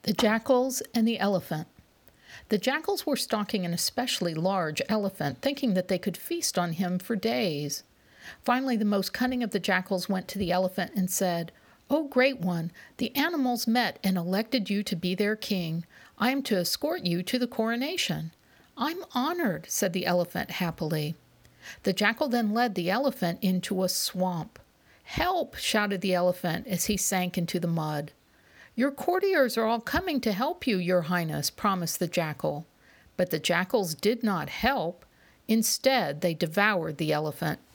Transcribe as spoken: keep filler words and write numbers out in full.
The jackals and the elephant. The jackals were stalking an especially large elephant, thinking that they could feast on him for days. Finally, the most cunning of the jackals went to the elephant and said, "O great one, the animals met and elected you to be their king. I am to escort you to the coronation." "I'm honored," said the elephant happily. The jackal then led the elephant into a swamp. "Help!" shouted the elephant as he sank into the mud. "Your courtiers are all coming to help you, your highness," promised the jackal. But the jackals did not help. Instead, they devoured the elephant.